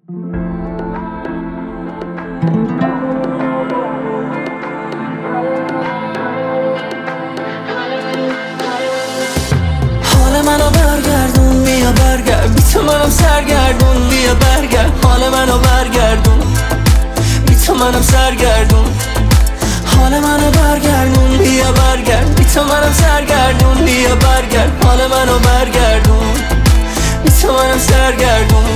حال منو برگردون، بیا برگرد، بی تو منم سرگردون. بیا برگرد، حال منو برگردون، بی تو منم سرگردون. حال منو برگردون، بیا برگرد، بی تو منم سرگردون. بیا برگرد، حال منو برگردون، بی تو منم سرگردون.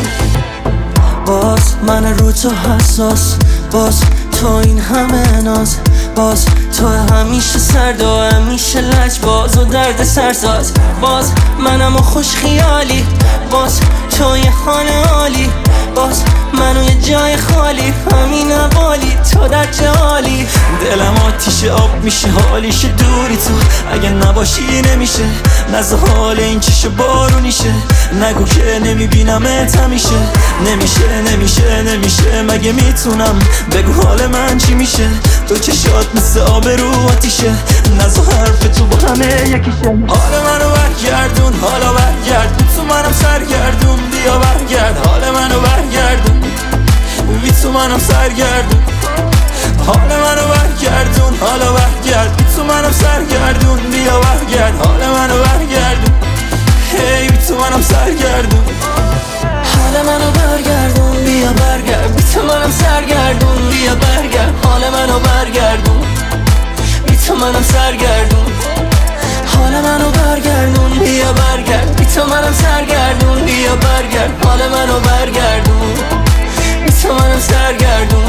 باز من رو تو حساس، باز تو این همه ناز، باز تو همیشه سرد و همیشه لجباز و درد سرساز. باز منم و خوش خیالی، باز تو یه خانه عالی، باز منو یه جای خالی، همین حوالی تو در جالی. دلم آتیشه، آب میشه، حالیشه دوری تو. اگه نباشی نمیشه، نزد حال این چشم بارونیشه. نگو که نمیبینمت همیشه، نمیشه نمیشه نمیشه. مگه میتونم بگو حال من چی میشه؟ تو چشات مثل آب رو آتیشه، نزد حرف تو با همه یکیشه. حال منو برگردون، حالا برگرد، بی تو منم سرگردون. بیا برگرد، حال منو برگردون، بی تو منم سرگردون. حال منو برگردون، حالا برگرد، بی تو منم سرگردون. بیا برگرد، حال منو برگردون، هی بی تو منم سرگردون. حال منو برگردون، بیا برگرد، بی تو منم سرگردون. بیا برگرد، حال منو برگردون، بی تو منم سرگردون. حال منو برگردون، بیا برگرد، بی تو منم سرگردون. بیا برگرد، حال منو برگردون، بی تو منم سرگردون.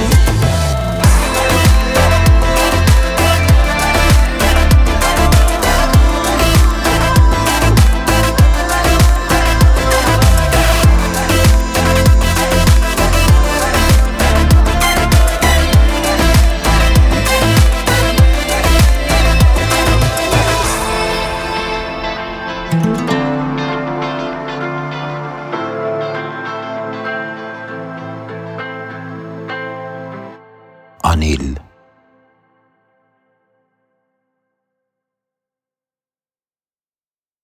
Anil.